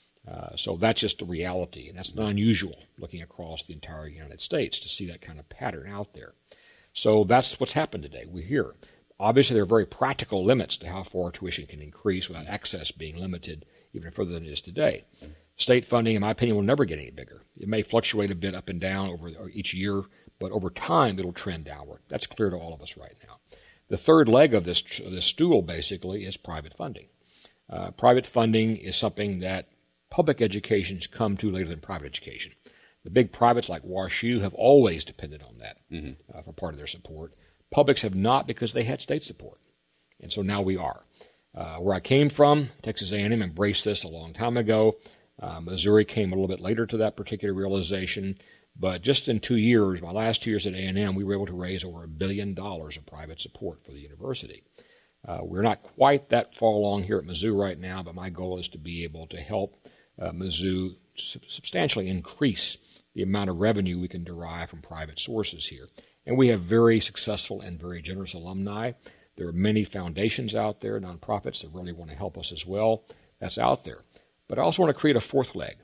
So that's just the reality, and that's not unusual looking across the entire United States to see that kind of pattern out there. So that's what's happened today. We're here. Obviously, there are very practical limits to how far tuition can increase without access being limited even further than it is today. State funding, in my opinion, will never get any bigger. It may fluctuate a bit up and down over each year, but over time it'll trend downward. That's clear to all of us right now. The third leg of this stool, basically, is private funding. Private funding is something that public educations come to later than private education. The big privates like WashU have always depended on that for part of their support. Publics have not because they had state support, and so now we are. Where I came from, Texas A&M embraced this a long time ago. Missouri came a little bit later to that particular realization, but just in 2 years, my last 2 years at A&M, we were able to raise over $1 billion of private support for the university. We're not quite that far along here at Mizzou right now, but my goal is to be able to help Mizzou substantially increase the amount of revenue we can derive from private sources here. And we have very successful and very generous alumni. There are many foundations out there, nonprofits, that really want to help us as well. That's out there. But I also want to create a fourth leg.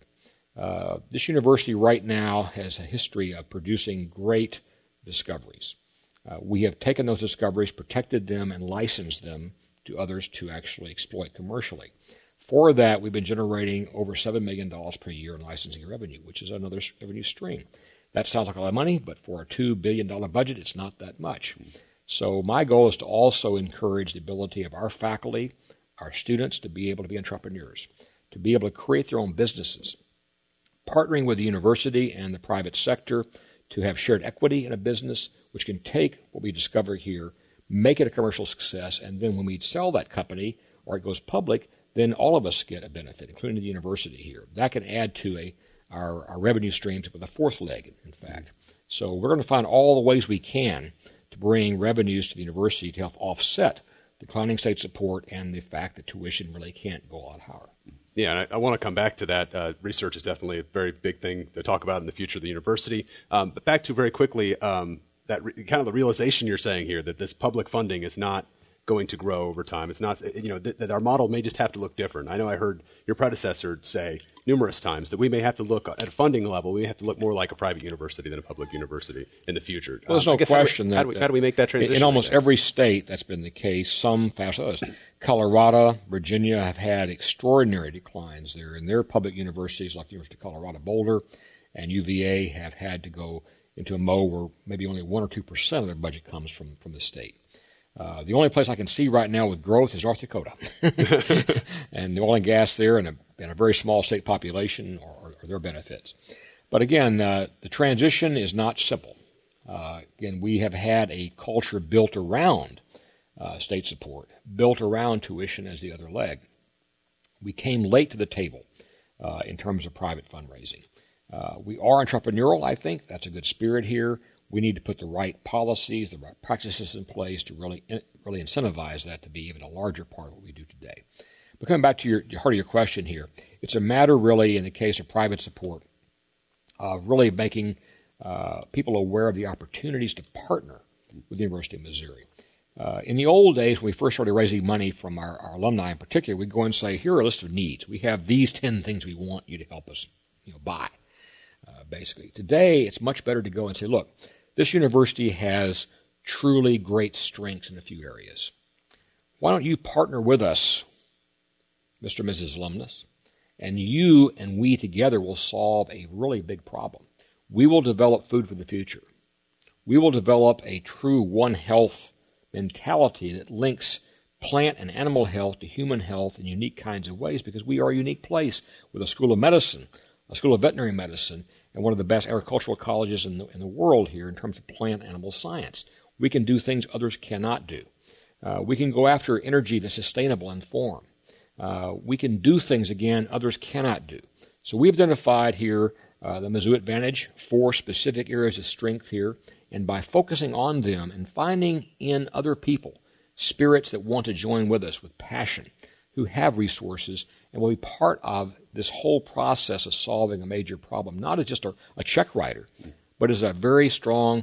This university right now has a history of producing great discoveries. We have taken those discoveries, protected them, and licensed them to others to actually exploit commercially. For that, we've been generating over $7 million per year in licensing revenue, which is another revenue stream. That sounds like a lot of money, but for a $2 billion budget, it's not that much. So my goal is to also encourage the ability of our faculty, our students, to be able to be entrepreneurs, to be able to create their own businesses, partnering with the university and the private sector to have shared equity in a business which can take what we discover here, make it a commercial success, and then when we sell that company or it goes public, then all of us get a benefit, including the university here. That can add to our revenue streams with a fourth leg, in fact. So we're going to find all the ways we can to bring revenues to the university to help offset declining state support and the fact that tuition really can't go a lot higher. Yeah, and I want to come back to that. Research is definitely a very big thing to talk about in the future of the university. But back to very quickly, kind of the realization you're saying here that this public funding is not going to grow over time. It's not, that our model may just have to look different. I know I heard your predecessor say numerous times that we may have to look at a funding level. We have to look more like a private university than a public university in the future. Well, there's no question how do we make that transition? In almost every state, that's been the case. Some faster than others. Colorado, Virginia have had extraordinary declines there, and their public universities, like the University of Colorado Boulder and UVA, have had to go into a mode where maybe only 1 or 2% of their budget comes from the state. The only place I can see right now with growth is North Dakota. And the oil and gas there and a very small state population are their benefits. But again, the transition is not simple. Again, we have had a culture built around state support, built around tuition as the other leg. We came late to the table in terms of private fundraising. We are entrepreneurial, I think. That's a good spirit here. We need to put the right policies, the right practices in place to really incentivize that to be even a larger part of what we do today. But coming back to your heart of your question here, it's a matter really in the case of private support of really making people aware of the opportunities to partner with the University of Missouri. In the old days, when we first started raising money from our alumni in particular, we'd go and say, here are a list of needs. We have these 10 things we want you to help us buy, basically. Today, it's much better to go and say, look, this university has truly great strengths in a few areas. Why don't you partner with us, Mr. and Mrs. Alumnus, and you and we together will solve a really big problem. We will develop food for the future. We will develop a true One Health mentality that links plant and animal health to human health in unique kinds of ways because we are a unique place with a school of medicine, a school of veterinary medicine, and one of the best agricultural colleges in the world here in terms of plant animal science. We can do things others cannot do. We can go after energy that's sustainable in form. We can do things, again, others cannot do. So we've identified here the Mizzou Advantage, 4 specific areas of strength here, and by focusing on them and finding in other people spirits that want to join with us with passion, who have resources, and will be part of this whole process of solving a major problem, not as just a check writer, but as a very strong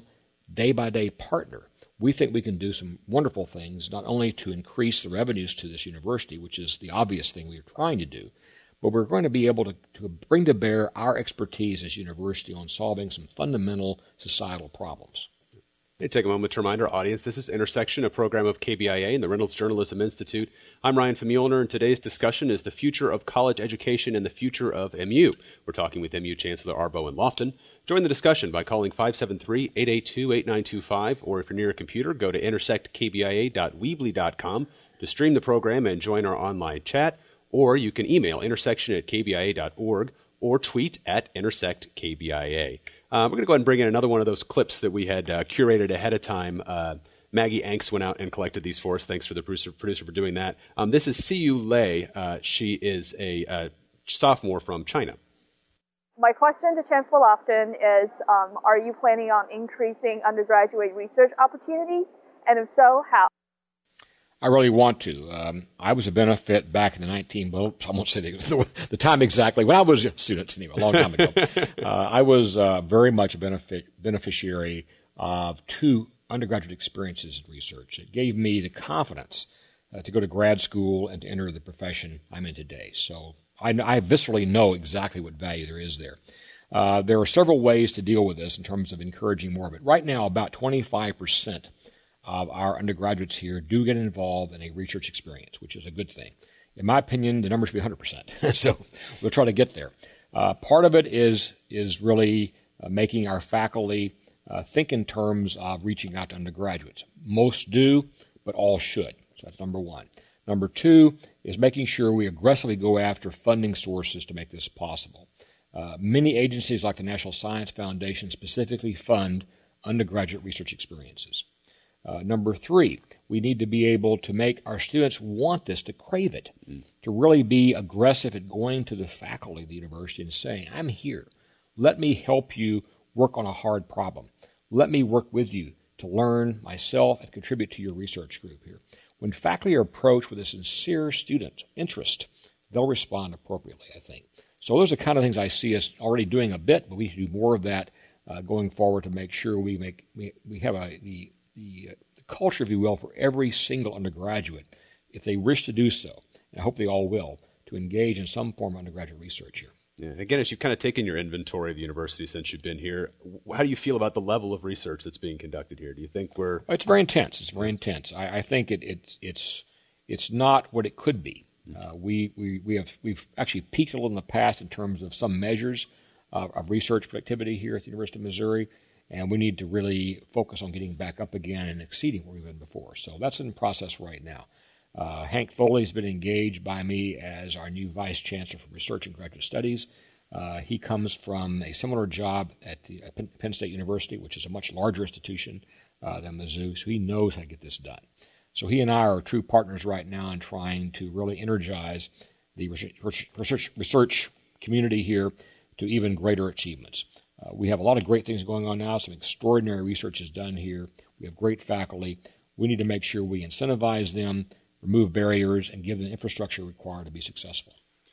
day-by-day partner, we think we can do some wonderful things, not only to increase the revenues to this university, which is the obvious thing we are trying to do, but we're going to be able to bring to bear our expertise as a university on solving some fundamental societal problems. Hey, take a moment to remind our audience this is Intersection, a program of KBIA and the Reynolds Journalism Institute. I'm Ryan Famulner, and today's discussion is the future of college education and the future of MU. We're talking with MU Chancellor R. Bowen Lofton. Join the discussion by calling 573-882-8925, or if you're near a computer, go to intersectkbia.weebly.com to stream the program and join our online chat, or you can email intersection@kbia.org or tweet at intersectkbia. We're going to go ahead and bring in another one of those clips that we had curated ahead of time. Maggie Anks went out and collected these for us. Thanks for the producer for doing that. This is Siyu Lei. She is a sophomore from China. My question to Chancellor Lofton is, are you planning on increasing undergraduate research opportunities? And if so, how? I really want to. I was a benefit back in the I won't say the time exactly, when I was a student, anyway, a long time ago. I was very much a beneficiary of 2 undergraduate experiences in research. It gave me the confidence to go to grad school and to enter the profession I'm in today. So I viscerally know exactly what value there is there. There are several ways to deal with this in terms of encouraging more of it. Right now, about 25% of our undergraduates here do get involved in a research experience, which is a good thing. In my opinion, the number should be 100%. So we'll try to get there. Part of it is really making our faculty think in terms of reaching out to undergraduates. Most do, but all should. So that's number one. Number two is making sure we aggressively go after funding sources to make this possible. Many agencies like the National Science Foundation specifically fund undergraduate research experiences. Number three, we need to be able to make our students want this, to crave it, to really be aggressive at going to the faculty of the university and saying, I'm here. Let me help you work on a hard problem. Let me work with you to learn myself and contribute to your research group here. When faculty are approached with a sincere student interest, they'll respond appropriately, I think. So those are the kind of things I see us already doing a bit, but we should do more of that going forward to make sure we have the culture, if you will, for every single undergraduate, if they wish to do so, and I hope they all will, to engage in some form of undergraduate research here. Yeah. Again, as you've kind of taken your inventory of the university since you've been here, how do you feel about the level of research that's being conducted here? Do you think we're... It's very intense. It's very intense. I think it's not what it could be. We've actually peaked a little in the past in terms of some measures of research productivity here at the University of Missouri, and we need to really focus on getting back up again and exceeding where we've been before. So that's in process right now. Hank Foley has been engaged by me as our new Vice Chancellor for Research and Graduate Studies. He comes from a similar job at Penn State University, which is a much larger institution than Mizzou, so he knows how to get this done. So he and I are true partners right now in trying to really energize the research community here to even greater achievements. We have a lot of great things going on now. Some extraordinary research is done here. We have great faculty. We need to make sure we incentivize them, remove barriers, and give them the infrastructure required to be successful.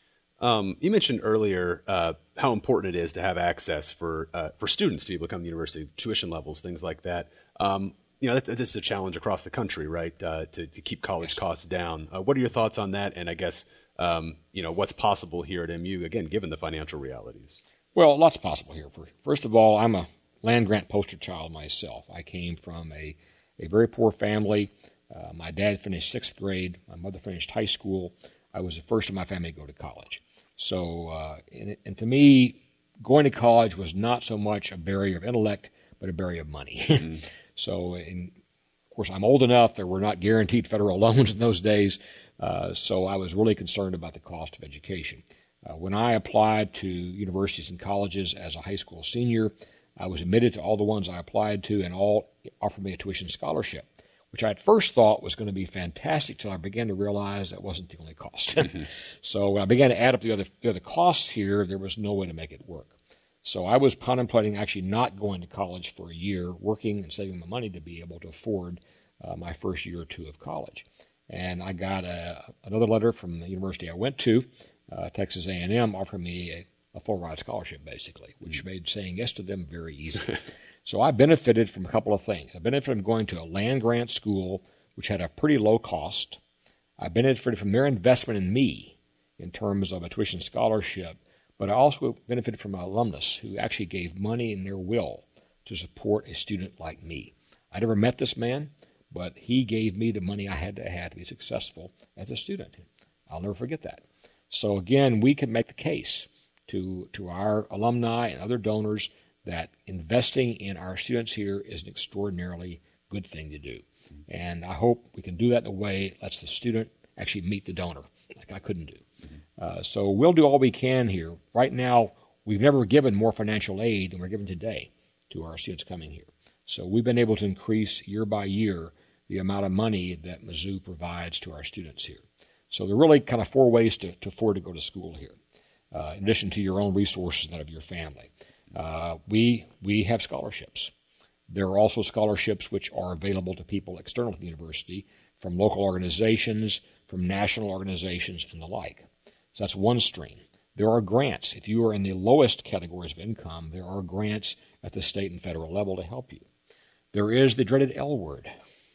You mentioned earlier how important it is to have access for students to be able to come to the university, tuition levels, things like that. This is a challenge across the country, right, to keep college costs down. What are your thoughts on that? And I guess, what's possible here at MU, again, given the financial realities? Well, lots possible here. First of all, I'm a land-grant poster child myself. I came from a very poor family. My dad finished 6th grade. My mother finished high school. I was the first in my family to go to college. So, and to me, going to college was not so much a barrier of intellect, but a barrier of money. Mm-hmm. So, of course, I'm old enough. There were not guaranteed federal loans in those days. So I was really concerned about the cost of education. When I applied to universities and colleges as a high school senior, I was admitted to all the ones I applied to, and all offered me a tuition scholarship, which I at first thought was going to be fantastic till I began to realize that wasn't the only cost. Mm-hmm. So when I began to add up the other costs here, there was no way to make it work. So I was contemplating actually not going to college for a year, working and saving my money to be able to afford my first year or two of college. And I got another letter from the university I went to, Texas A&M, offering me a full ride scholarship, basically, which made saying yes to them very easy. So I benefited from a couple of things. I benefited from going to a land-grant school, which had a pretty low cost. I benefited from their investment in me in terms of a tuition scholarship, but I also benefited from an alumnus who actually gave money in their will to support a student like me. I never met this man, but he gave me the money I had to be successful as a student. I'll never forget that. So again, we can make the case to our alumni and other donors that investing in our students here is an extraordinarily good thing to do. And I hope we can do that in a way that lets the student actually meet the donor, like I couldn't do. So we'll do all we can here. Right now, we've never given more financial aid than we're giving today to our students coming here. So we've been able to increase year by year the amount of money that Mizzou provides to our students here. So there are really kind of four ways to afford to go to school here, in addition to your own resources and that of your family. We have scholarships. There are also scholarships which are available to people external to the university from local organizations, from national organizations, and the like. So that's one stream. There are grants. If you are in the lowest categories of income, there are grants at the state and federal level to help you. There is the dreaded L word.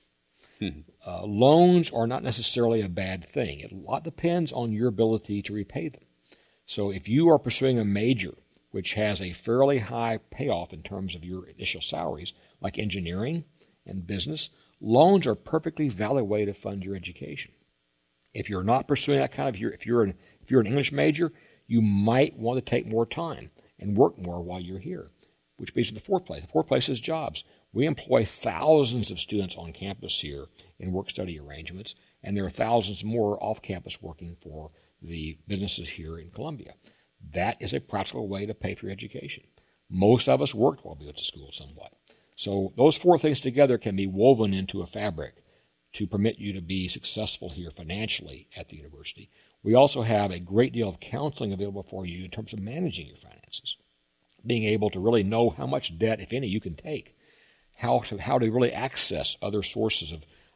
Loans are not necessarily a bad thing. It a lot depends on your ability to repay them. So if you are pursuing a major which has a fairly high payoff in terms of your initial salaries, like engineering and business, loans are a perfectly valid way to fund your education. If you're not pursuing that kind of, if you're an English major, you might want to take more time and work more while you're here, which brings to the fourth place. The fourth place is jobs. We employ thousands of students on campus here in work-study arrangements, and there are thousands more off-campus working for the businesses here in Columbia. That is a practical way to pay for your education. Most of us worked while we went to school somewhat. So those four things together can be woven into a fabric to permit you to be successful here financially at the university. We also have a great deal of counseling available for you in terms of managing your finances, being able to really know how much debt, if any, you can take, how to really access other sources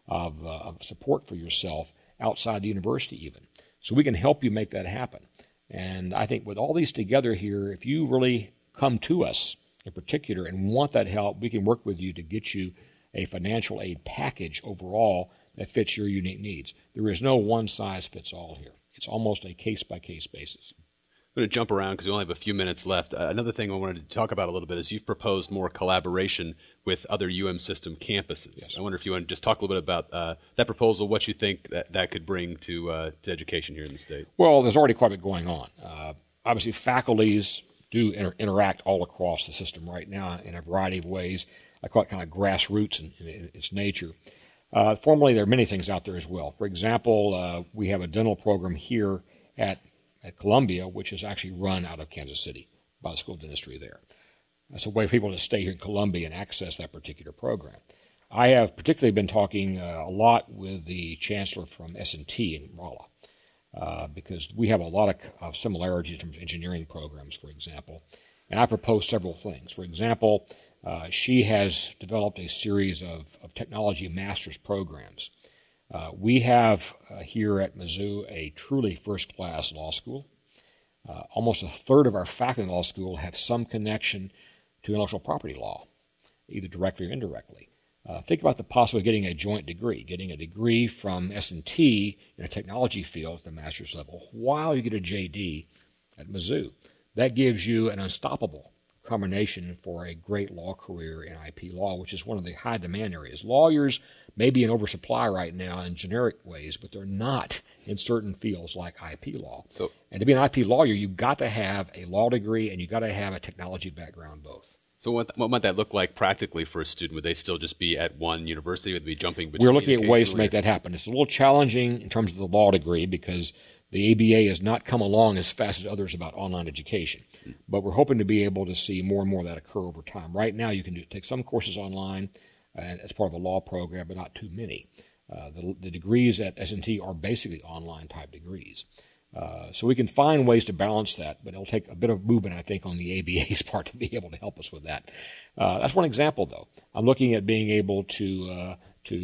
of support for yourself outside the university even. So we can help you make that happen. And I think with all these together here, if you really come to us in particular and want that help, we can work with you to get you a financial aid package overall that fits your unique needs. There is no one-size-fits-all here. It's almost a case-by-case basis. I'm going to jump around because we only have a few minutes left. Another thing I wanted to talk about a little bit is you've proposed more collaboration with other UM system campuses. Yes. I wonder if you want to just talk a little bit about that proposal, what you think that could bring to education here in the state. Well, there's already quite a bit going on. Obviously, faculties do interact all across the system right now in a variety of ways. I call it kind of grassroots in its nature. Formally, there are many things out there as well. For example, we have a dental program here at Columbia, which is actually run out of Kansas City by the school of dentistry there. That's a way for people to stay here in Columbia and access that particular program. I have particularly been talking a lot with the chancellor from S&T in Rolla because we have a lot of similarities in terms of engineering programs, for example. And I proposed several things. For example, she has developed a series of technology master's programs. We have here at Mizzou a truly first-class law school. Almost a third of our faculty in law school have some connection to intellectual property law, either directly or indirectly. Think about the possibility of getting a joint degree, getting a degree from S&T in a technology field at the master's level while you get a JD at Mizzou. That gives you an unstoppable combination for a great law career in IP law, which is one of the high demand areas. Lawyers may be in oversupply right now in generic ways, but they're not in certain fields like IP law. And to be an IP lawyer, you've got to have a law degree and you've got to have a technology background both. So what might that look like practically for a student? Would they still just be at one university? Would they be jumping between? We're looking at ways to make that happen. It's a little challenging in terms of the law degree because the ABA has not come along as fast as others about online education. But we're hoping to be able to see more and more of that occur over time. Right now, you can take some courses online as part of a law program, but not too many. The degrees at S&T are basically online-type degrees. So we can find ways to balance that, but it'll take a bit of movement, I think, on the ABA's part to be able to help us with that. That's one example, though. I'm looking at being able to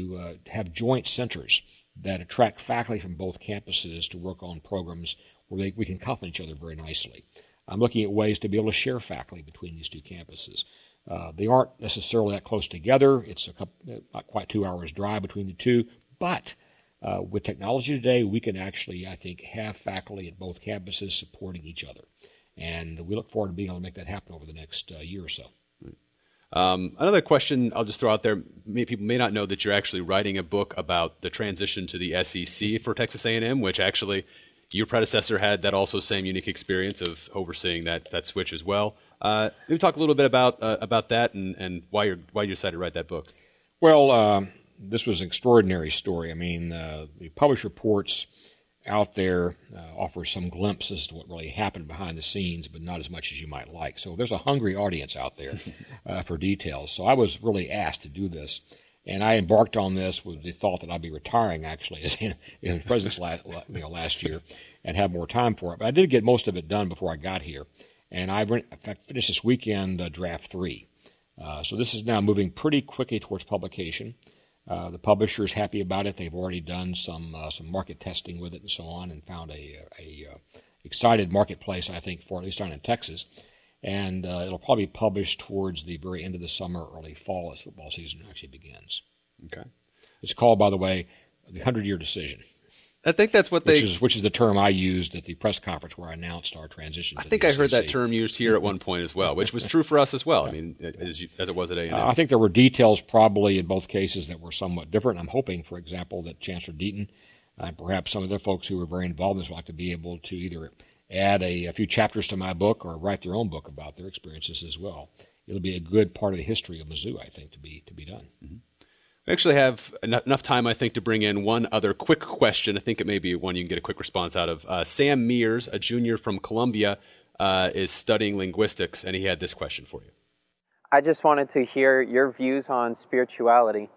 have joint centers that attract faculty from both campuses to work on programs where we can complement each other very nicely. I'm looking at ways to be able to share faculty between these two campuses. They aren't necessarily that close together. It's not quite 2 hours drive between the two. But with technology today, we can actually, I think, have faculty at both campuses supporting each other. And we look forward to being able to make that happen over the next year or so. Another question I'll just throw out there, people may not know that you're actually writing a book about the transition to the SEC for Texas A&M, which actually your predecessor had that also same unique experience of overseeing that switch as well. Maybe talk a little bit about that and why you decided to write that book. Well, this was an extraordinary story. I mean, the published reports out there offer some glimpses to what really happened behind the scenes, but not as much as you might like. So there's a hungry audience out there for details. So I was really asked to do this, and I embarked on this with the thought that I'd be retiring actually in the President's last year and have more time for it. But I did get most of it done before I got here, and I finished this weekend draft 3. So this is now moving pretty quickly towards publication. The publisher is happy about it. They've already done some market testing with it and so on, and found a excited marketplace, I think, for at least down in Texas. And it'll probably be published towards the very end of the summer, early fall, as football season actually begins. Okay. It's called, by the way, the 100-year decision. I think that's what which is the term I used at the press conference where I announced our transition to I think the I SEC. heard that term used here at one point as well, which was true for us as well. I mean, as it was at A&M. I think there were details probably in both cases that were somewhat different. I'm hoping, for example, that Chancellor Deaton and perhaps some of the folks who were very involved in this would like to be able to either add a few chapters to my book or write their own book about their experiences as well. It'll be a good part of the history of Mizzou, I think, to be done. Mm-hmm. We actually have enough time, I think, to bring in one other quick question. I think it may be one you can get a quick response out of. Sam Mears, a junior from Columbia, is studying linguistics, and he had this question for you. I just wanted to hear your views on spirituality.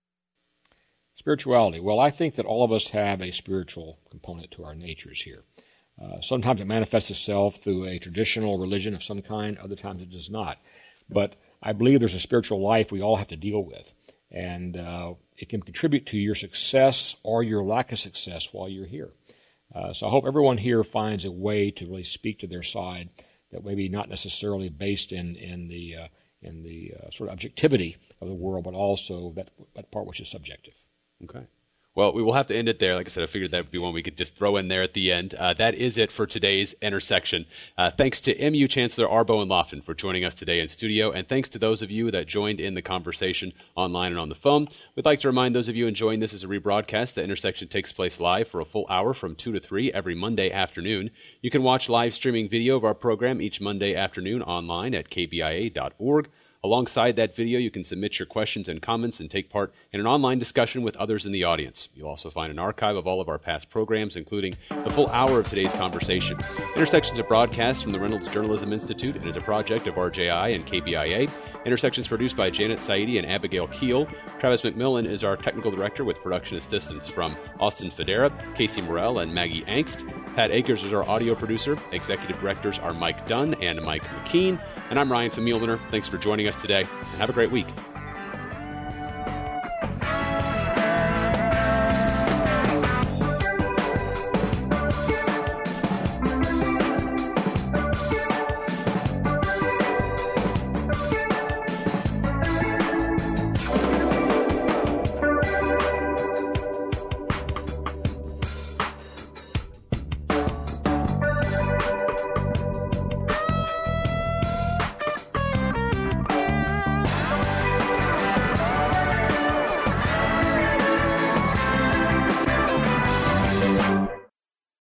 Spirituality. Well, I think that all of us have a spiritual component to our natures here. Sometimes it manifests itself through a traditional religion of some kind. Other times it does not. But I believe there's a spiritual life we all have to deal with. And it can contribute to your success or your lack of success while you're here. So I hope everyone here finds a way to really speak to their side that may be not necessarily based in the sort of objectivity of the world, but also that part which is subjective. Okay. Well, we will have to end it there. Like I said, I figured that would be one we could just throw in there at the end. That is it for today's Intersection. Thanks to MU Chancellor Arbo and Lofton for joining us today in studio, and thanks to those of you that joined in the conversation online and on the phone. We'd like to remind those of you enjoying this as a rebroadcast that Intersection takes place live for a full hour from 2 to 3 every Monday afternoon. You can watch live streaming video of our program each Monday afternoon online at kbia.org. Alongside that video, you can submit your questions and comments and take part in an online discussion with others in the audience. You'll also find an archive of all of our past programs, including the full hour of today's conversation. Intersections are broadcast from the Reynolds Journalism Institute and is a project of RJI and KBIA. Intersections produced by Janet Saidi and Abigail Keel. Travis McMillan is our technical director with production assistance from Austin Federa, Casey Morell, and Maggie Angst. Pat Akers is our audio producer. Executive directors are Mike Dunn and Mike McKean. And I'm Ryan Famuliner. Thanks for joining us today, and have a great week.